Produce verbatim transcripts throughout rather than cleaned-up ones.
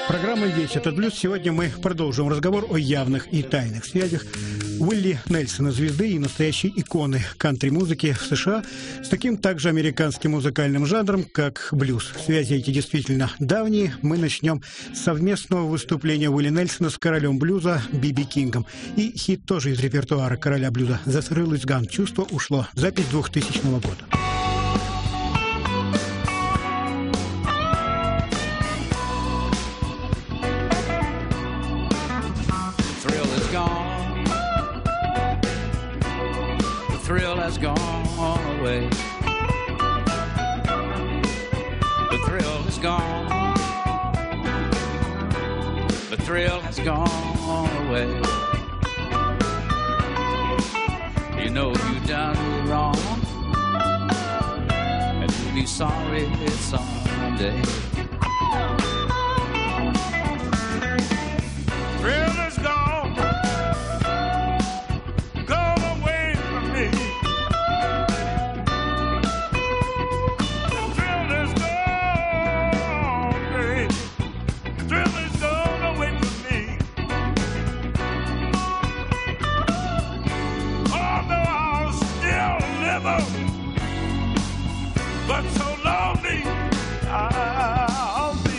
Программа «Весь этот блюз». Сегодня мы продолжим разговор о явных и тайных связях Уилли Нельсона, звезды и настоящей иконы кантри-музыки в США, с таким также американским музыкальным жанром, как блюз. Связи эти действительно давние. Мы начнем с совместного выступления Уилли Нельсона с королем блюза Би Би Кингом. И хит тоже из репертуара короля блюза «The Thrill Is Gone». «Чувство ушло». Запись двухтысячного года. Thrill has gone away. The thrill is gone. The thrill has gone away. You know you done me wrong, and you'll be sorry someday. Thrill is gone. But so lonely I'll be.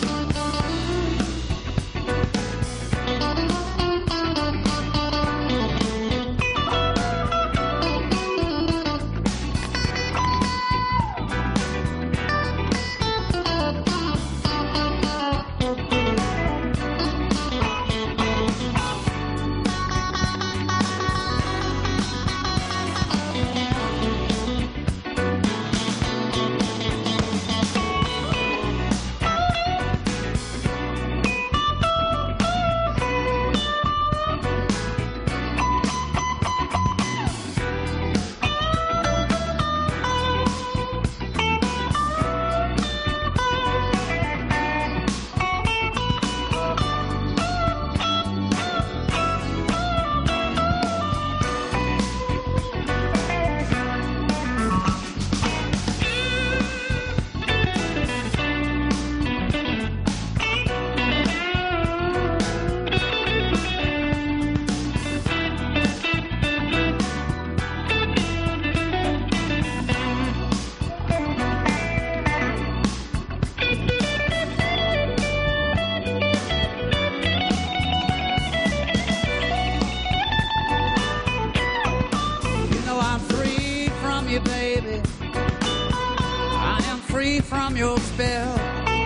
From your spell,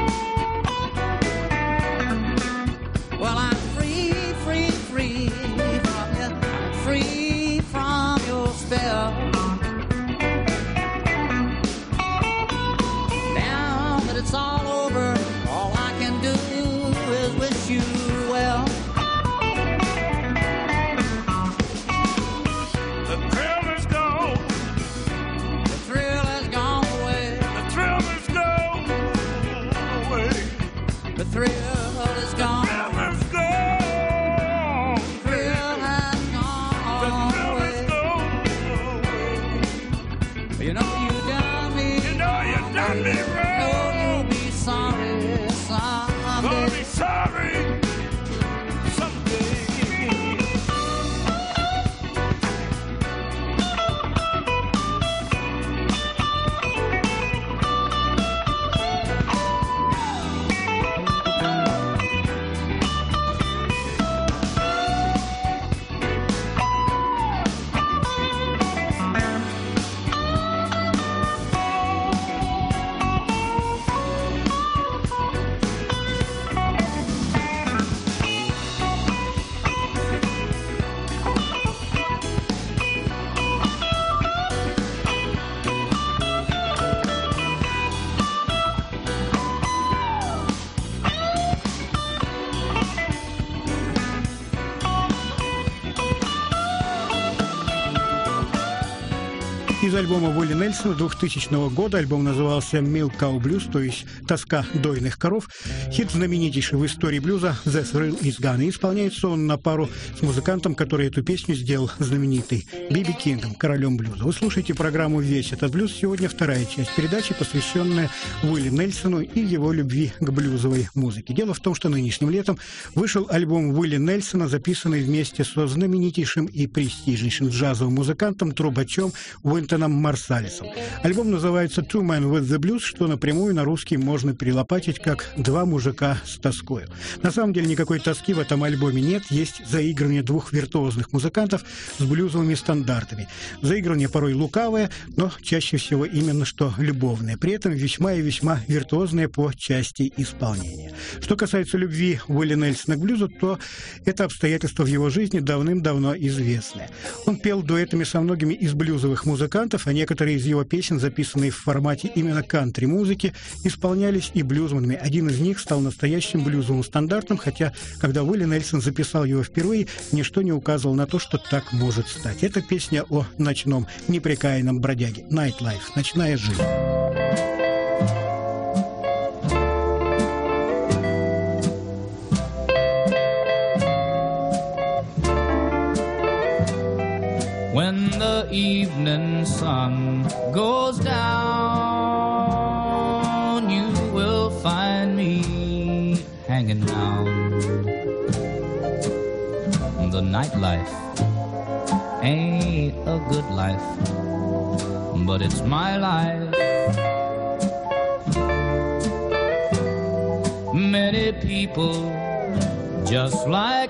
well, I'm free, free, free from you. I'm free from your spell. Now that it's all over, all I can do is wish you well. The thrill is gone. The thrill has gone away. The thrill is The thrill is gone. The thrill is gone. The thrill has gone. The thrill is gone. You know you done me. You know you done me wrong. You know you'll be sorry someday. Gonna be sorry someday. Из альбома Уилли Нельсона двухтысячного года, альбом назывался «Milk Cow Blues», то есть «Тоска дойных коров», хит знаменитейший в истории блюза «The Thrill Is Gone». И исполняется он на пару с музыкантом, который эту песню сделал знаменитый, Би Би Кингом, королем блюза. Вы слушаете программу «Весь этот блюз». Сегодня вторая часть передачи, посвященная Уилли Нельсону и его любви к блюзовой музыке. Дело в том, что нынешним летом вышел альбом Уилли Нельсона, записанный вместе со знаменитейшим и престижнейшим джазовым музыкантом, трубачом Уинтоном Марсалисом. Альбом называется «Two Men with the Blues», что напрямую на русский можно перелопатить как «Два мужика с тоскою». На самом деле никакой тоски в этом альбоме нет, есть заигрывание двух виртуозных музыкантов с блюзовыми стандартами. Заигрывание порой лукавое, но чаще всего именно что любовное, при этом весьма и весьма виртуозное по части исполнения. Что касается любви Уилли Нельсона к блюзу, то это обстоятельство в его жизни давным-давно известное. Он пел дуэтами со многими из блюзовых музыкантов, а некоторые из его песен, записанные в формате именно кантри-музыки, исполнялись и блюзманами. Один из них стал настоящим блюзовым стандартом, хотя, когда Уилли Нельсон записал его впервые, ничто не указывало на то, что так может стать. Это песня о ночном непрекаянном бродяге. «Night Life» — «Ночная жизнь». When the evening sun goes down, you will find me hanging down. The nightlife ain't a good life, but it's my life. Many people just like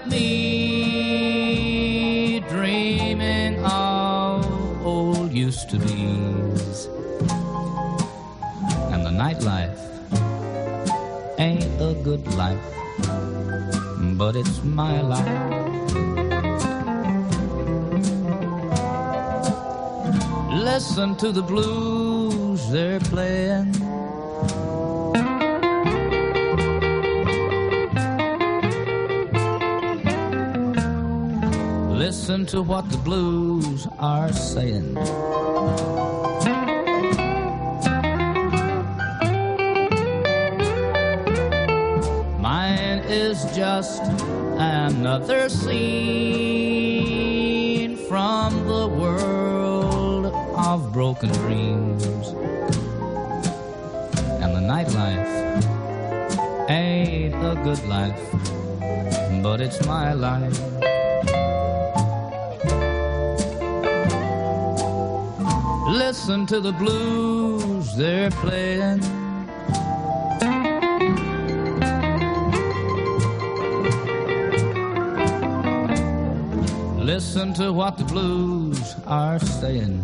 me, dreaming of old used-to-be's. And the nightlife ain't a good life, but it's my life. Listen to the blues they're playing. Listen to what the blues are saying. Mine is just another scene from the world of broken dreams. And the nightlife ain't a good life, but it's my life. Listen to the blues they're playing. Listen to what the blues are saying.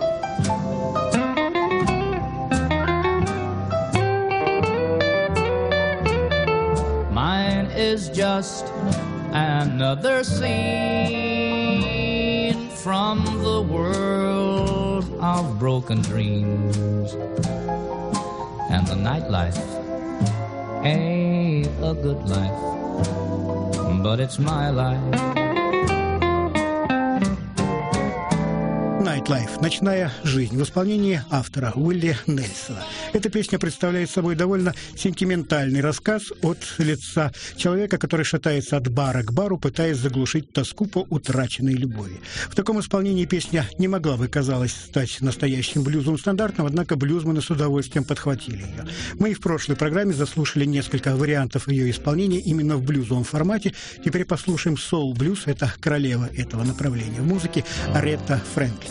Mine is just another scene from the world of broken dreams. And the nightlife ain't a good life, but it's my life. «Night Life» — «Ночная жизнь» в исполнении автора Уилли Нельсона. Эта песня представляет собой довольно сентиментальный рассказ от лица человека, который шатается от бара к бару, пытаясь заглушить тоску по утраченной любови. В таком исполнении песня не могла бы, казалось, стать настоящим блюзовым стандартом, однако блюзманы с удовольствием подхватили ее. Мы и в прошлой программе заслушали несколько вариантов ее исполнения именно в блюзовом формате. Теперь послушаем соул-блюз. Это королева этого направления в музыке Аретта Фрэнклин.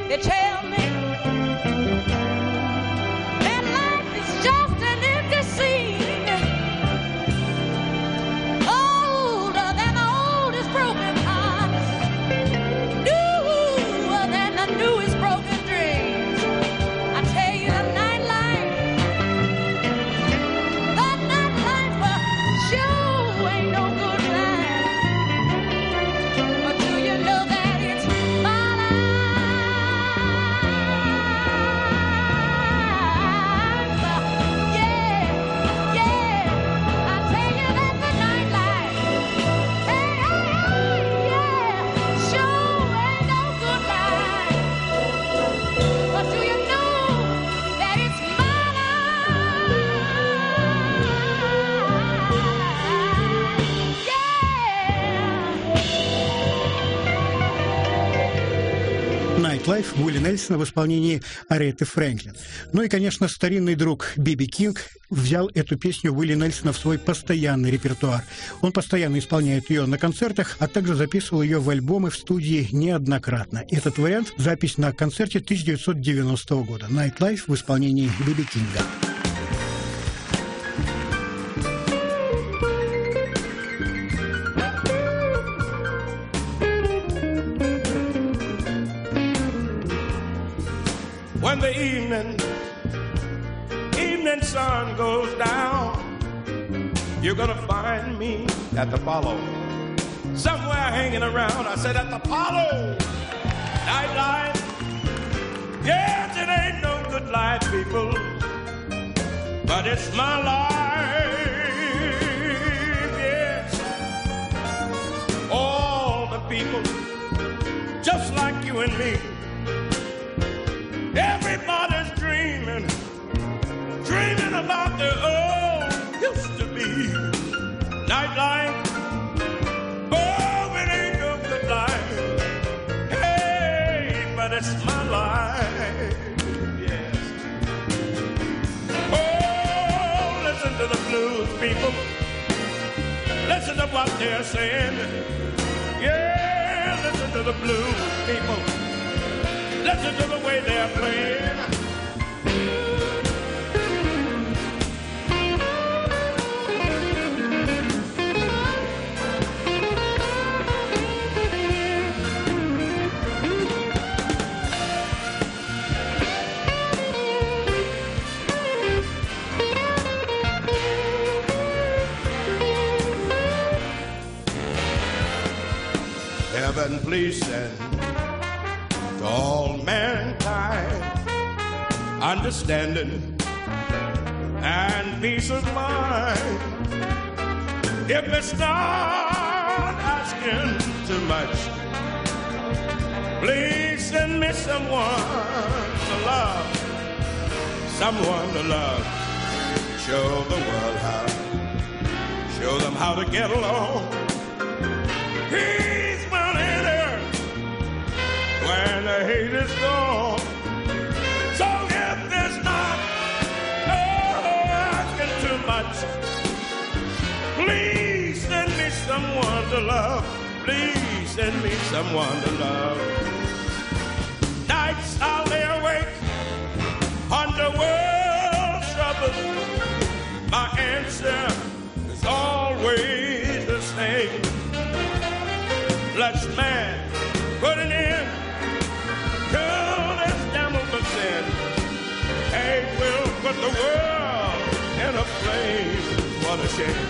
They tell me that life is just an empty scene, older than the oldest broken hearts, newer than the newest broken dreams. I tell you, the nightlife, the nightlife uh, sure ain't no good life. But do you know that it's my life? Yeah, yeah. I tell you that the nightlife, hey, hey, hey, yeah, sure ain't no good life. But do you know that it's my life? Yeah. Nightlife Уилли Нельсона в исполнении Ареты Фрэнклин. Ну и, конечно, старинный друг Биби Кинг взял эту песню Уилли Нельсона в свой постоянный репертуар. Он постоянно исполняет ее на концертах, а также записывал ее в альбомы в студии неоднократно. Этот вариант – запись на концерте тысяча девятьсот девяностого года. Nightlife в исполнении Биби Кинга. When the evening, evening sun goes down, you're gonna find me at the Apollo, somewhere hanging around. I said at the Apollo, nightlife. Yes, it ain't no good life, people, but it's my life. Yes, all the people, just like you and me. Everybody's dreaming, dreaming about their old used to be. Nightlife, oh, it ain't no good life. Hey, but it's my life, yes. Oh, listen to the blues, people. Listen to what they're saying. Yeah, listen to the blues, people. Listen to the way they're playing. Heaven, please send to all mankind understanding and peace of mind. If it's not asking too much, please send me someone to love, someone to love. Show the world how, show them how to get along. Peace will enter when the hate is gone. So if there's not oh, asking too much, please send me someone to love. Please send me someone to love. Nights I'll lay awake under world trouble. My answer is always the same. Let's man put an end to this damnable sin. Hey, we'll put the world in a flame. What a shame.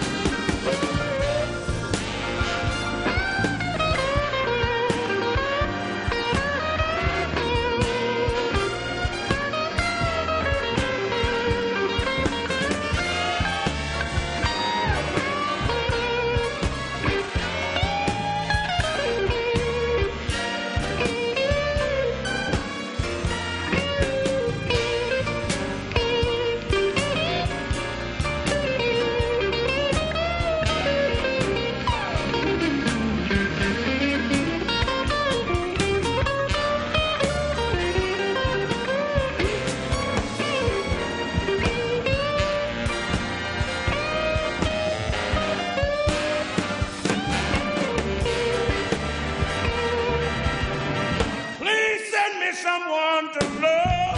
someone to love.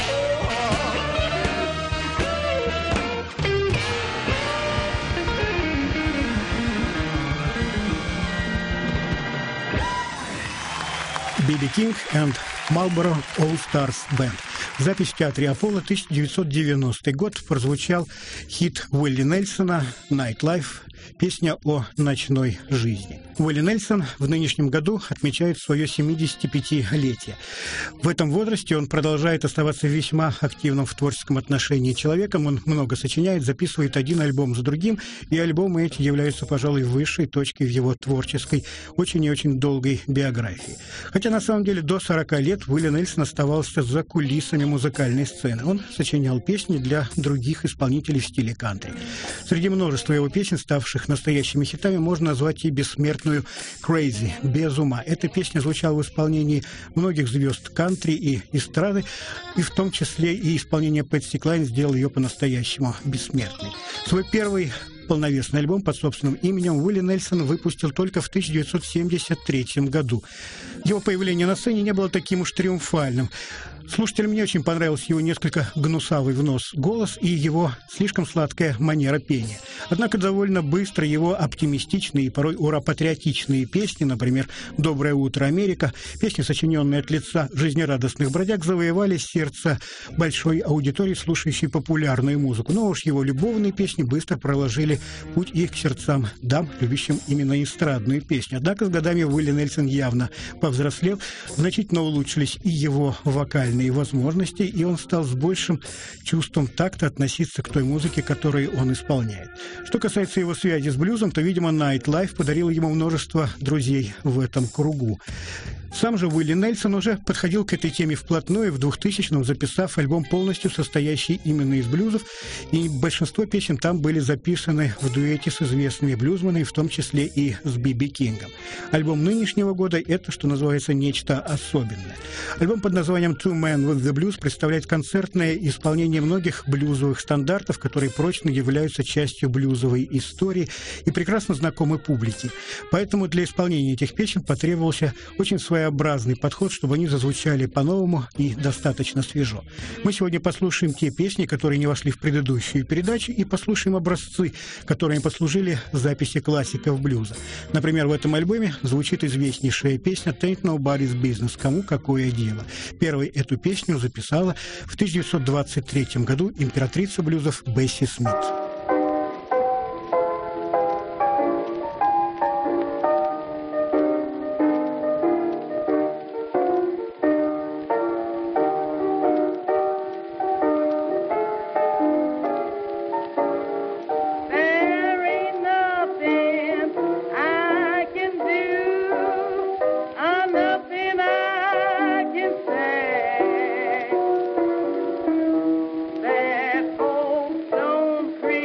би би King and Marlboro All Stars Band. Запись в театре Аполло, тысяча девятьсот девяностый год. Прозвучал хит Уилли Нельсона «Nightlife», песня о ночной жизни. Уилли Нельсон в нынешнем году отмечает свое семидесятипятилетие. В этом возрасте он продолжает оставаться весьма активным в творческом отношении человеком. Он много сочиняет, записывает один альбом за другим, и альбомы эти являются, пожалуй, высшей точкой в его творческой, очень и очень долгой биографии. Хотя, на самом деле, до сорока лет Уилли Нельсон оставался за кулисами музыкальной сцены. Он сочинял песни для других исполнителей в стиле кантри. Среди множества его песен, ставших настоящими хитами, можно назвать и бессмертную «Crazy» – «Без ума». Эта песня звучала в исполнении многих звезд кантри и эстрады, и в том числе и исполнение Пэтси Клайн сделал ее по-настоящему бессмертной. Свой первый полновесный альбом под собственным именем Уилли Нельсон выпустил только в тысяча девятьсот семьдесят третьем году. Его появление на сцене не было таким уж триумфальным. Слушателям не очень понравился его несколько гнусавый в нос голос и его слишком сладкая манера пения. Однако довольно быстро его оптимистичные и порой ура-патриотичные песни, например «Доброе утро, Америка», песни, сочиненные от лица жизнерадостных бродяг, завоевали сердце большой аудитории, слушающей популярную музыку. Но уж его любовные песни быстро проложили путь и к сердцам дам, любящим именно эстрадную песню. Однако с годами Уилли Нельсон явно повзрослел, значительно улучшились и его вокальные возможности, и он стал с большим чувством такта относиться к той музыке, которую он исполняет. Что касается его связи с блюзом, то, видимо, «Nightlife» подарила ему множество друзей в этом кругу. Сам же Уилли Нельсон уже подходил к этой теме вплотную, в двухтысячном записав альбом, полностью состоящий именно из блюзов, и большинство песен там были записаны в дуэте с известными блюзманами, в том числе и с би би Кингом. Альбом нынешнего года – это, что называется, нечто особенное. Альбом под названием «Two Men with the Blues» представляет концертное исполнение многих блюзовых стандартов, которые прочно являются частью блюзовой истории и прекрасно знакомы публике. Поэтому для исполнения этих песен потребовался очень своеобразный своеобразный подход, чтобы они зазвучали по-новому и достаточно свежо. Мы сегодня послушаем те песни, которые не вошли в предыдущую передачу, и послушаем образцы, которые послужили записи классиков блюза. Например, в этом альбоме звучит известнейшая песня «Tain't Nobody's Business» – «Кому какое дело». Первой эту песню записала в тысяча девятьсот двадцать третьем году императрица блюзов Бесси Смит. That old stone creek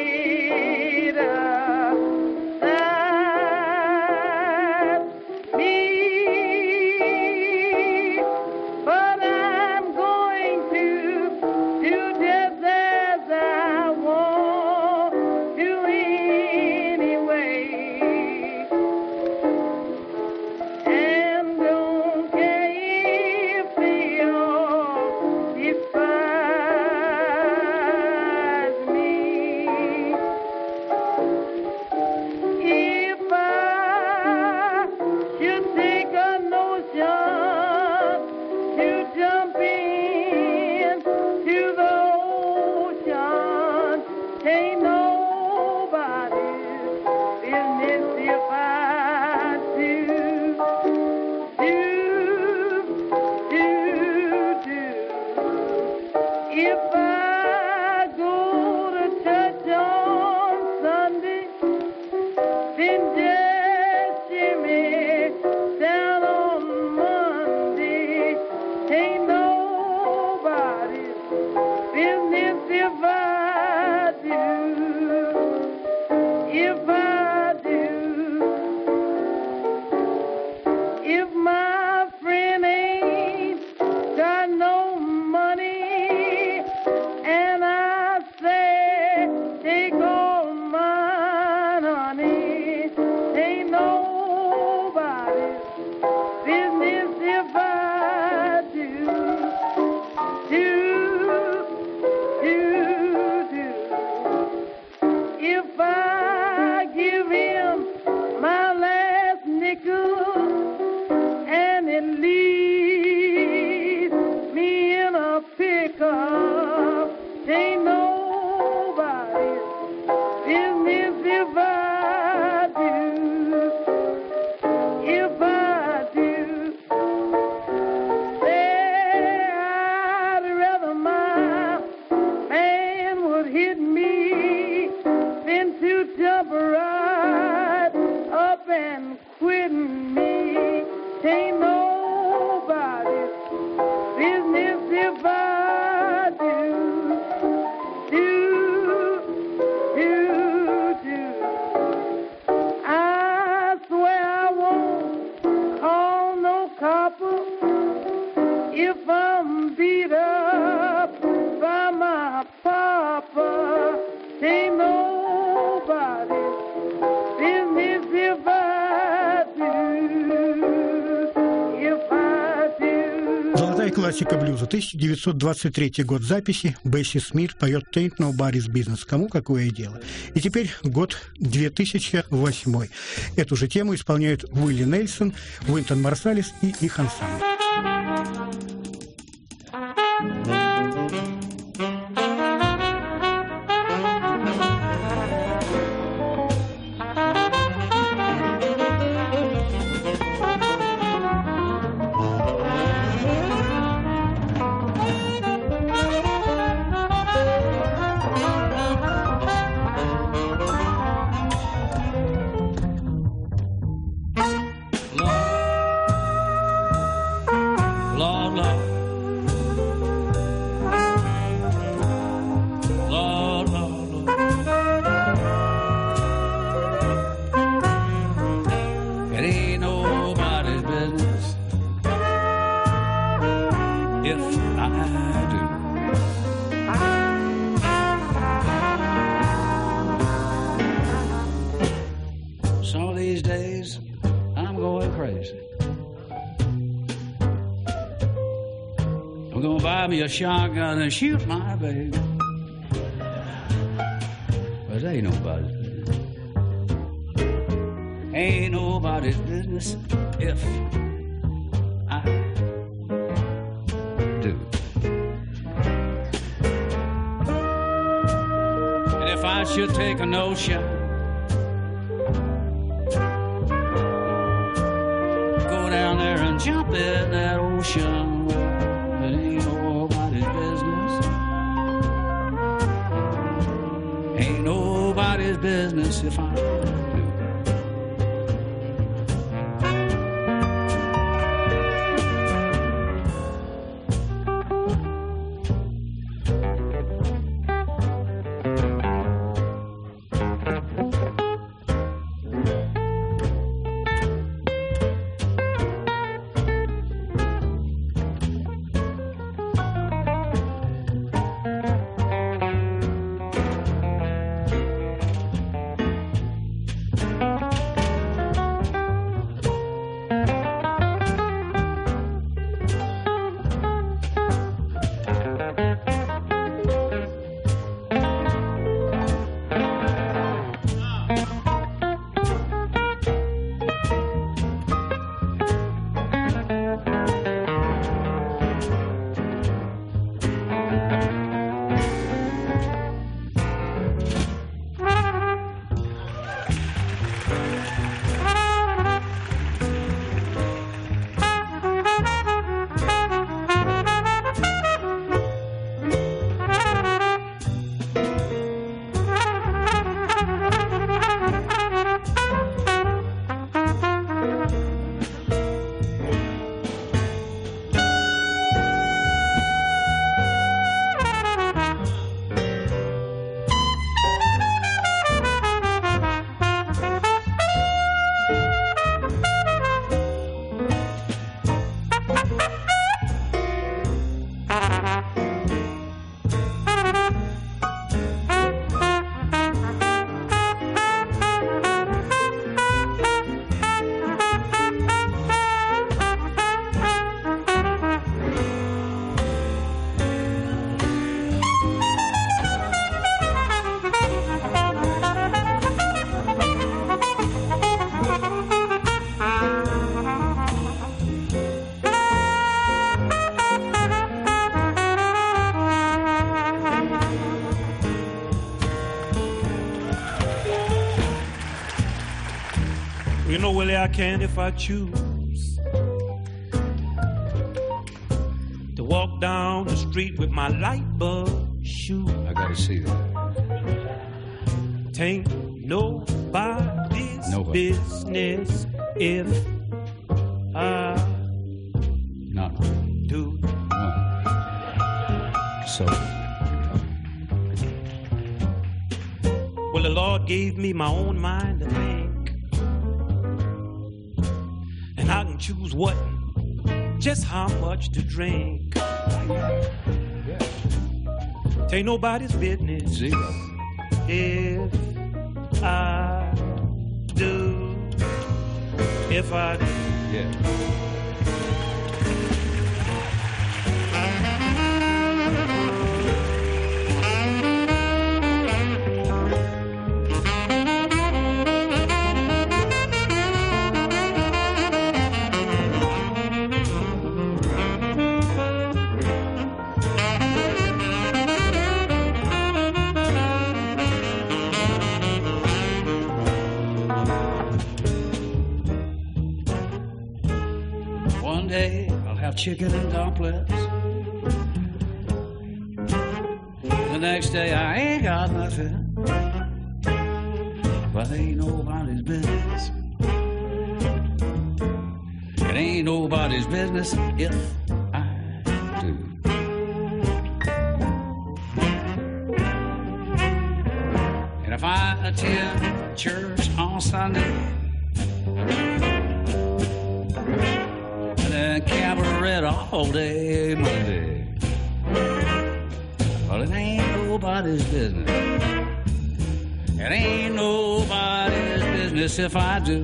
классика блюза, тысяча девятьсот двадцать третий год записи, Бесси Смит поет «Tain't Nobody's Business», кому какое дело. И теперь год две тысячи восьмой. Эту же тему исполняют Уилли Нельсон, Уинтон Марсалис и их ансамбль. I'm gonna buy me a shotgun and shoot my baby. But it ain't nobody's business. Ain't nobody's business if I do. And if I should take a notion, go down there and jump in that ocean. It ain't nobody's business. Ain't nobody's business if I do. You know, Willie, I can if I choose to walk down the street with my light bulb shoe. I gotta see that. Tain't nobody's Nobody. business if I Not do. no. So Well, the Lord gave me my own mind to think, and I can choose what, just how much to drink. Tain't nobody's business zero. if I do. If I do. Yeah. chicken and dumplings. The next day I ain't got nothing. But it ain't nobody's business. It ain't nobody's business if I do. And if I attend church on Sunday and then cabaret all day Monday, well, it ain't nobody's business. It ain't nobody's business if I do.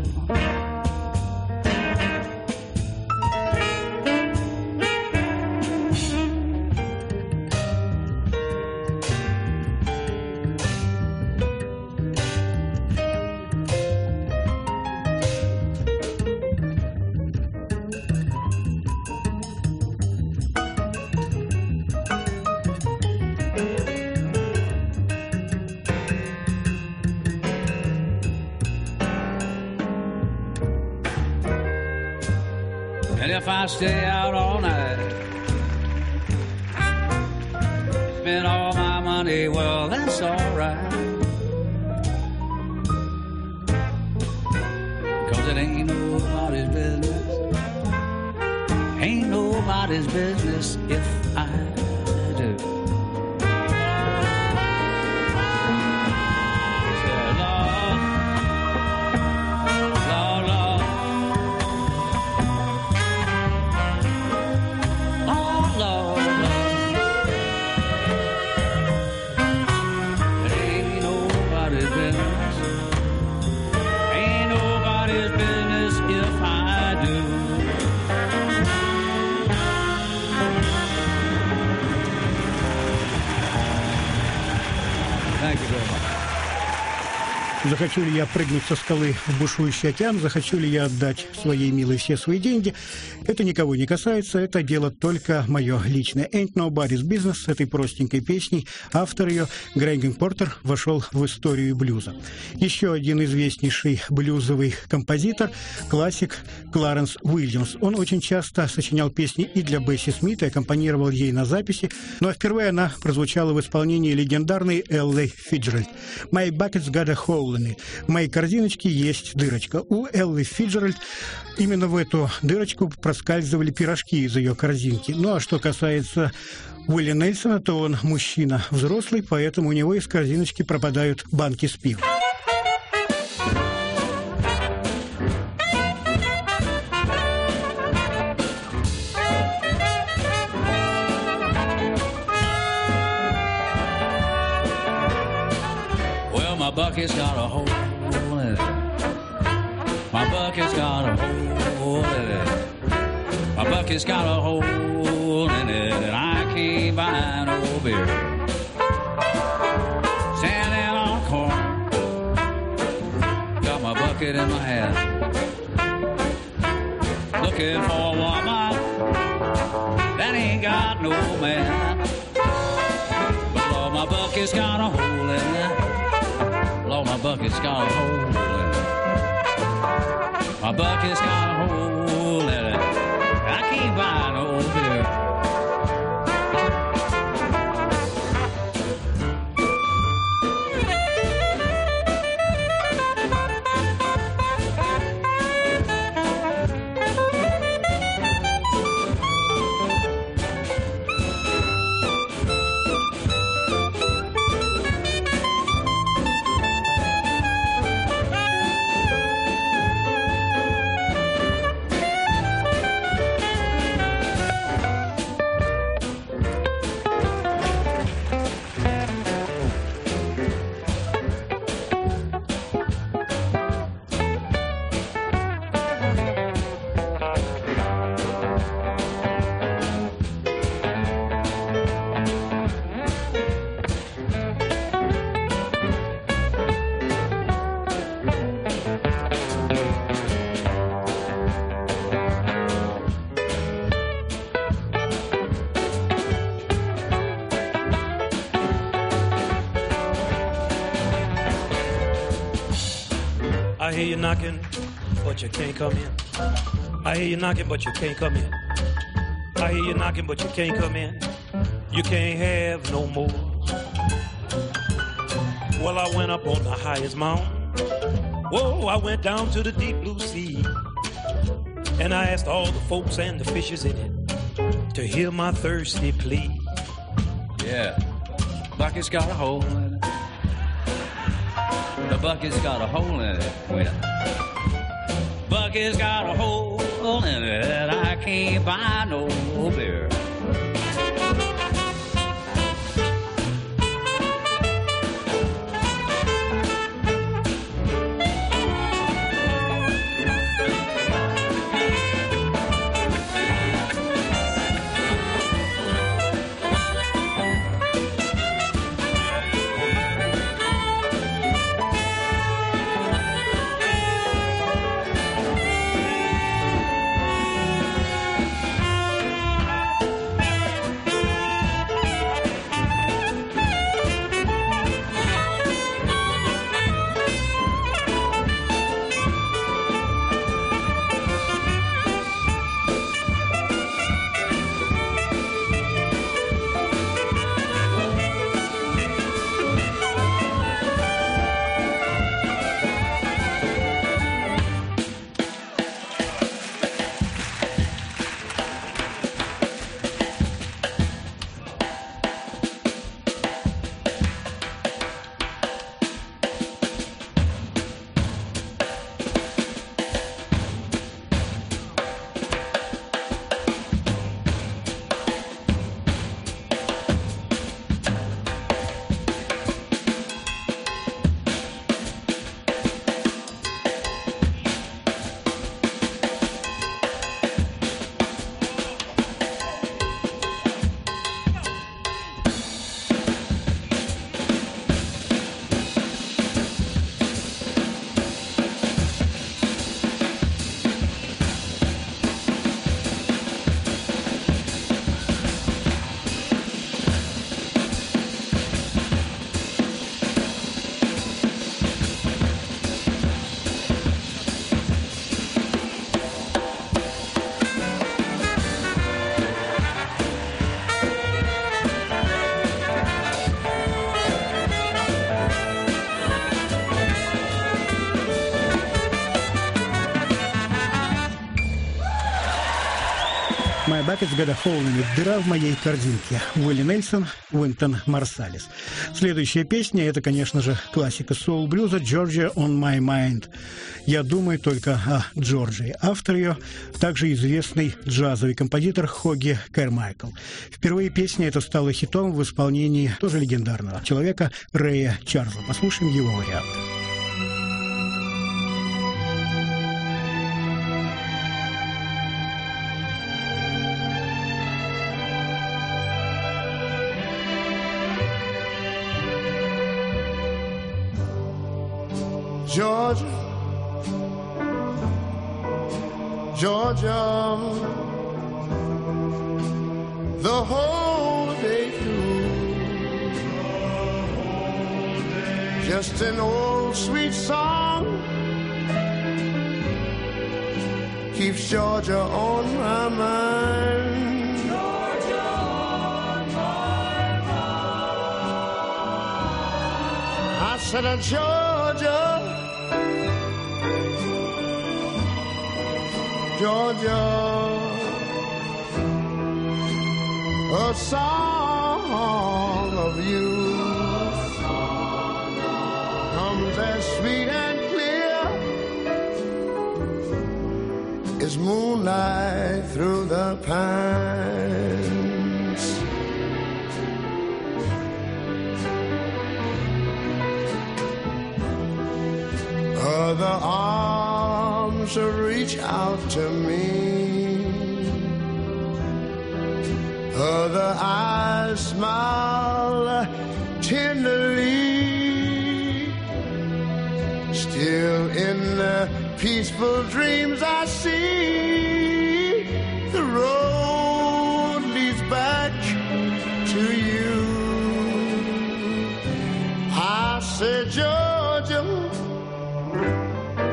And if I stay out all night, spend all my money, well, that's all right. Cause it ain't nobody's business. Ain't nobody's business if I do. Захочу ли я прыгнуть со скалы в бушующий океан, захочу ли я отдать своей милой все свои деньги, это никого не касается, это дело только мое личное. Ain't Nobody's Business с этой простенькой песней, автор ее, Грег Портер, вошел в историю блюза. Еще один известнейший блюзовый композитор, классик Кларенс Уильямс. Он очень часто сочинял песни и для Бесси Смит, и аккомпанировал ей на записи, но впервые она прозвучала в исполнении легендарной Эллы Фиджеральд. «My bucket's got a hole in it». В моей корзиночке есть дырочка. У Эллы Фиджеральд именно в эту дырочку проскальзывали пирожки из ее корзинки. Ну а что касается Уилли Нельсона, то он мужчина взрослый, поэтому у него из корзиночки пропадают банки с пивом. My bucket's got a hole in it. My bucket's got a hole in it. My bucket's got a hole in it, and I can't buy no beer. Standing on a corner, got my bucket in my hand, looking for a woman that ain't got no man. But Lord, my bucket's got a hole in it. Lord, my bucket's got a hole in it. My bucket's got a hole in it. I can't buy no beer. I hear you knocking, but you can't come in. I hear you knocking, but you can't come in. I hear you knocking, but you can't come in. You can't have no more. Well, I went up on the highest mountain. Whoa, I went down to the deep blue sea. And I asked all the folks and the fishes in it to hear my thirsty plea. Yeah, bucket's got a hole in it. The bucket's got a hole in it. Wait up. Bucket's got a hole in it. I can't buy no beer. My bucket's got a hole in it. Дыра в моей корзинке. Уилли Нельсон, Уинтон Марсалис. Следующая песня — это, конечно же, классика соул-блюза «Georgia on my mind». Я думаю только о Джорджии. Автор ее также известный джазовый композитор Хоги Кэрмайкл. Впервые песня эта стала хитом в исполнении тоже легендарного человека Рэя Чарльза. Послушаем его вариант. Georgia, Georgia, the whole day through, just an old sweet song keeps Georgia on my mind. Georgia on my mind. I said, uh, Georgia, Georgia, a song of you comes as sweet and clear as moonlight through the pines. Other arms reach out to me, other eyes smile tenderly. Still in the peaceful dreams I see, the road leads back to you. I said, Georgia,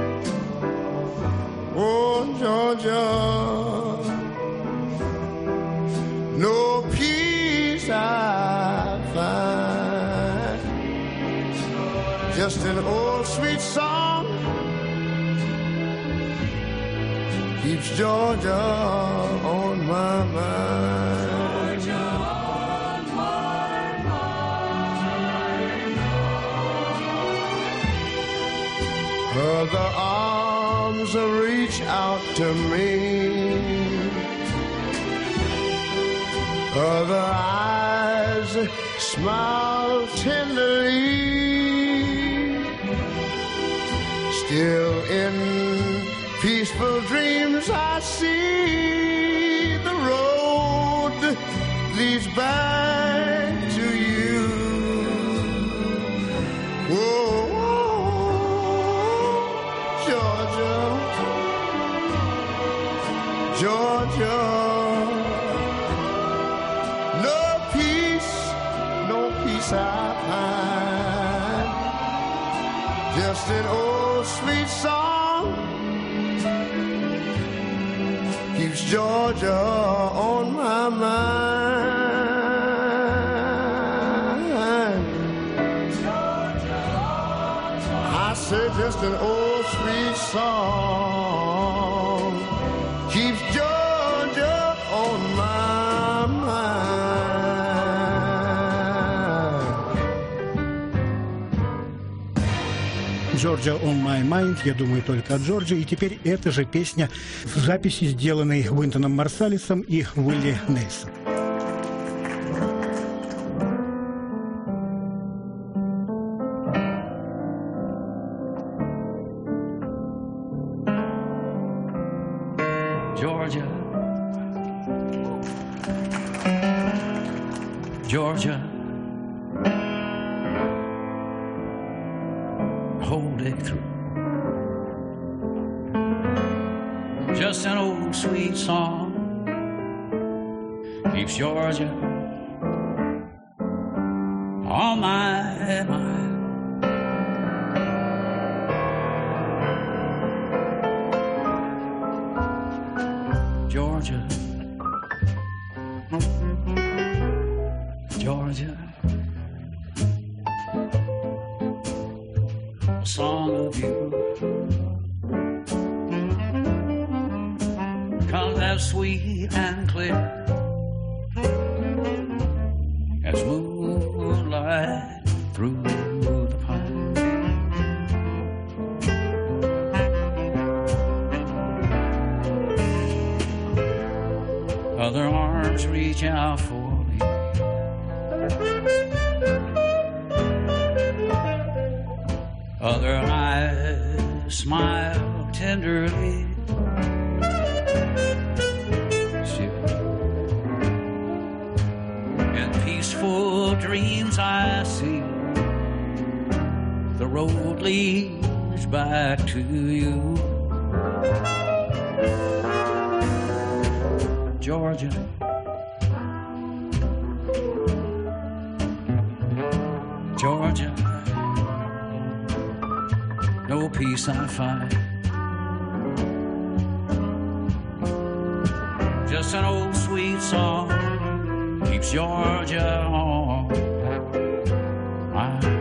oh Georgia, I find. Just an old sweet song keeps Georgia on my mind. Georgia on my mind. Other arms reach out to me, other eyes smile tenderly. Still in peaceful dreams I see the road leads back to you. Whoa, Georgia, Georgia. No peace, no peace I find. Just an old sweet song keeps Georgia on my mind. Georgia, I say just an old sweet song keeps Georgia on my mind. Georgia on my mind, я думаю только о Джорджии. И теперь эта же песня в записи, сделанной Уинтоном Марсалисом и Уилли Нельсон. Georgia, Georgia, hold it through. Just an old sweet song keeps Georgia on my mind. Georgia, Georgia, a song of you comes as sweet and clear as moonlight through the pine. Other arms reach out for me, other eyes smile tenderly. In peaceful dreams I see the road leads back to you. Georgia, Georgia, no peace I find. Just an old sweet song keeps Georgia on my mind.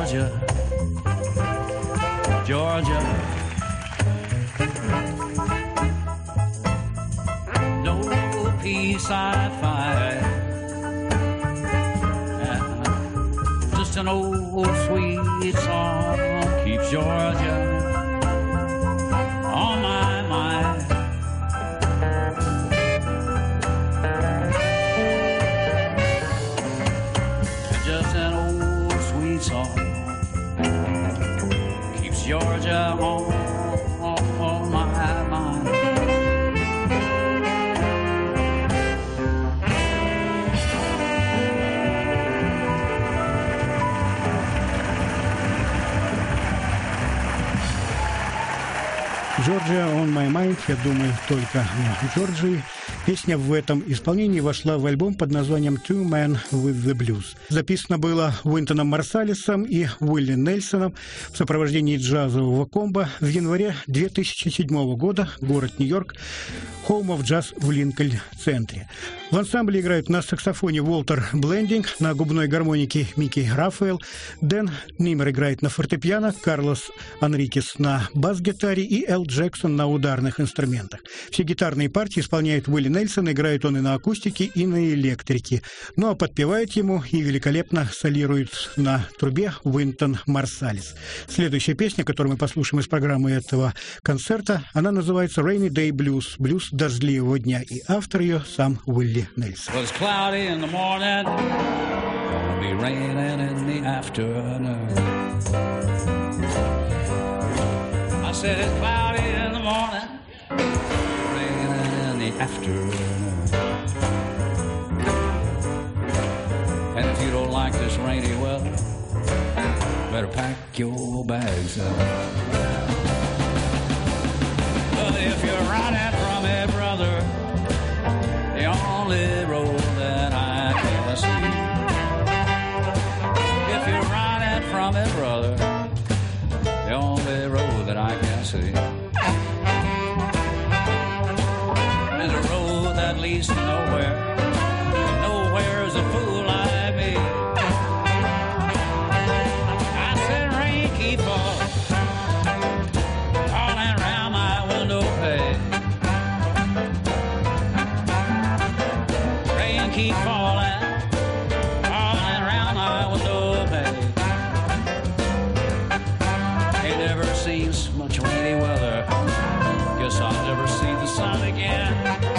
Georgia, Georgia. No peace I find, just an old sweet song keeps Georgia on my mind. Just an old sweet song keeps Georgia on, on my mind. Georgia on my mind, я думаю, только о Джорджии. Песня в этом исполнении вошла в альбом под названием «Two Men with the Blues». Записано было Уинтоном Марсалисом и Уилли Нельсоном в сопровождении джазового комбо в январе две тысячи седьмого года, город Нью-Йорк, Home of Jazz в Линкольн-центре. В ансамбле играют на саксофоне Уолтер Блендинг, на губной гармонике Микки Рафаэл, Дэн Нимер играет на фортепиано, Карлос Анрикес на бас-гитаре и Эл Джексон на ударных инструментах. Все гитарные партии исполняет Уилли Нельсон, играет он и на акустике, и на электрике. Ну а подпевает ему и великолепно солирует на трубе Уинтон Марсалис. Следующая песня, которую мы послушаем из программы этого концерта, она называется «Rainy Day Blues», блюз дождливого дня, и автор ее сам Уилли Нельсон. Well, it's cloudy in the morning, it'll be raining in the afternoon. I said it's cloudy in the morning, raining in the afternoon. And if you don't like this rainy weather, better pack your bags up. But if you're running from it, brother, the only road that I can see. If you're running from it, brother, the only road that I can see is a road that leads to nowhere. And nowhere's a fool like me. I said rain keep falling, falling round my window pane. Keep falling, falling around my window pane. Ain't never seen so much rainy weather. Guess I'll never see the sun again.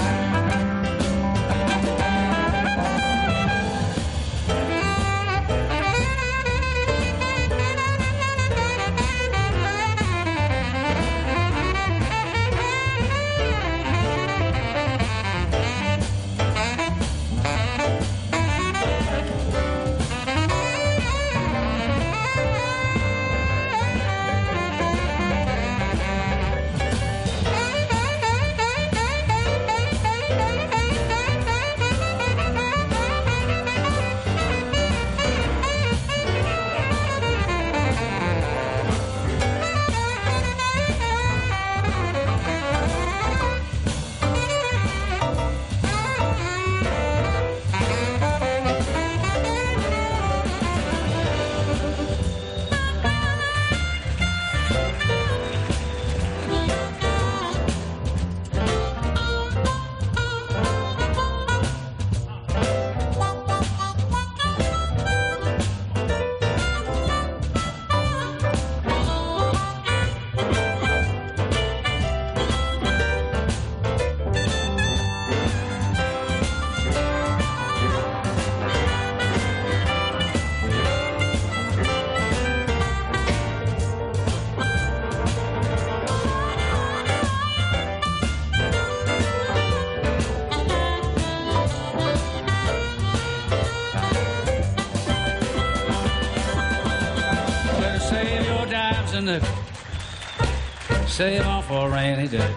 Save on for a rainy day.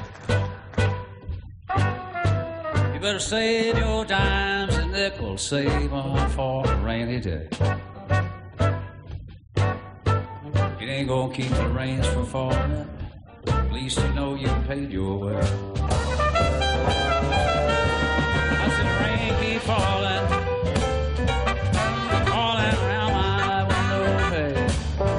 You better save your dimes and nickels, save on for a rainy day. It ain't gonna keep the rains from falling. At least you know you paid your way. I said rain keep falling, falling around my window pane.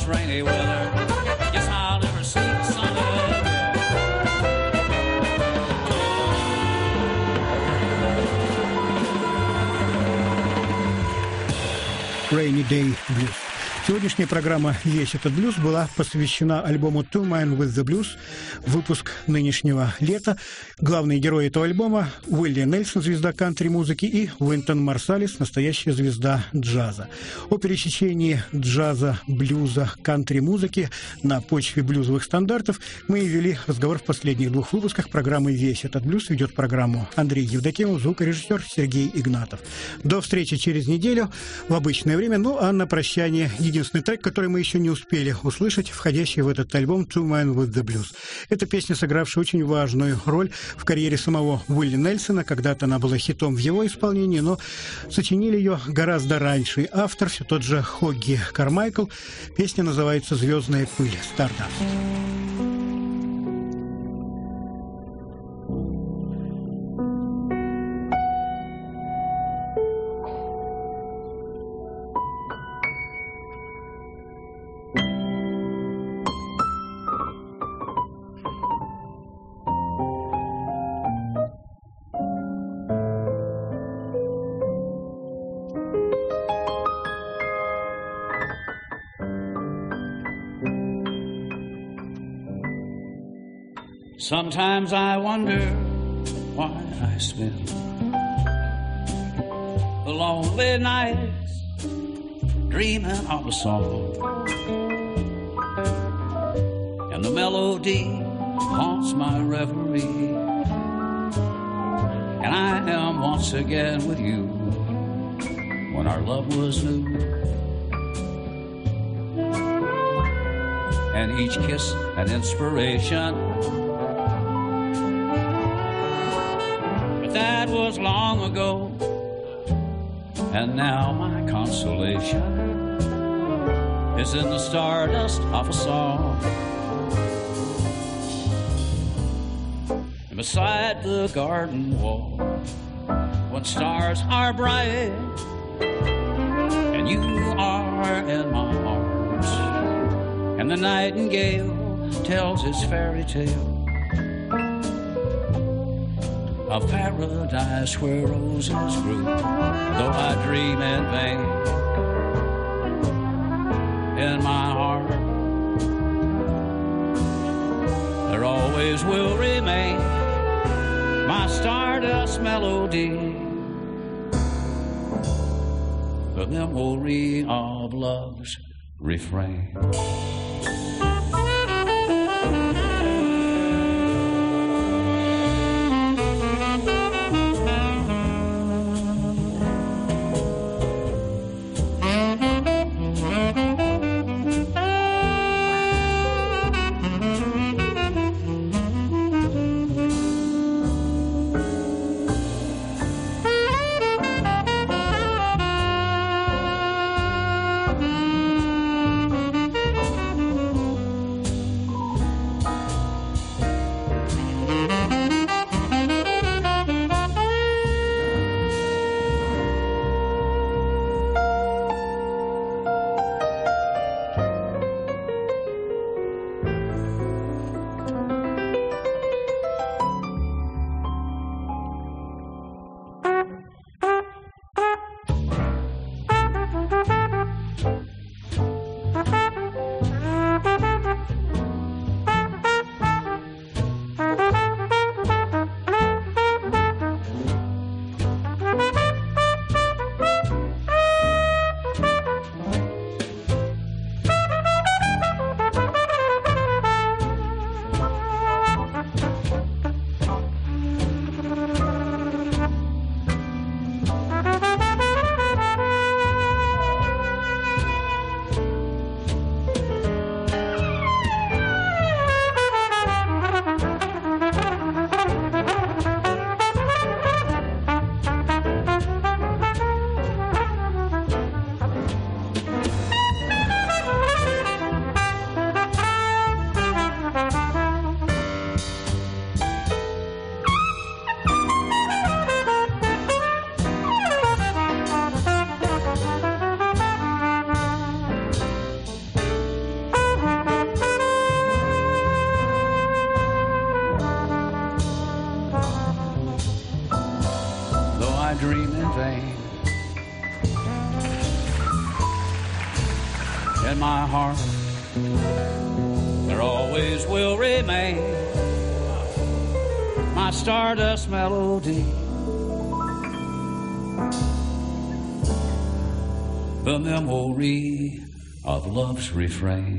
rainy weather. Guess I'll never see the sun again. Rainy Day Blues. Сегодняшняя программа «Весь этот блюз» была посвящена альбому «Two Men with the Blues», выпуск нынешнего лета. Главные герои этого альбома – Уилли Нельсон, звезда кантри-музыки, и Уинтон Марсалис, настоящая звезда джаза. О пересечении джаза, блюза, кантри-музыки на почве блюзовых стандартов мы и вели разговор в последних двух выпусках программы «Весь этот блюз». Ведет программу Андрей Евдокимов, звукорежиссер Сергей Игнатов. До встречи через неделю в обычное время. Ну а на прощание единственный трек, который мы еще не успели услышать, входящий в этот альбом «Two Men with the Blues». Это песня, сыгравшая очень важную роль в карьере самого Уилли Нельсона. Когда-то она была хитом в его исполнении, но сочинили ее гораздо раньше. Автор все тот же Хогги Кармайкл. Песня называется «Звездная пыль», «Stardust». Sometimes I wonder why I spend the lonely nights dreaming of a song, and the melody haunts my reverie, and I am once again with you when our love was new, and each kiss an inspiration. That was long ago, and now my consolation is in the stardust of a song. And beside the garden wall, when stars are bright, and you are in my arms, and the nightingale tells its fairy tale of paradise where roses grew, though I dream in vain. In my heart, there always will remain my stardust melody, the memory of love's refrain. dream in vain. In my heart, there always will remain my stardust melody, the memory of love's refrain.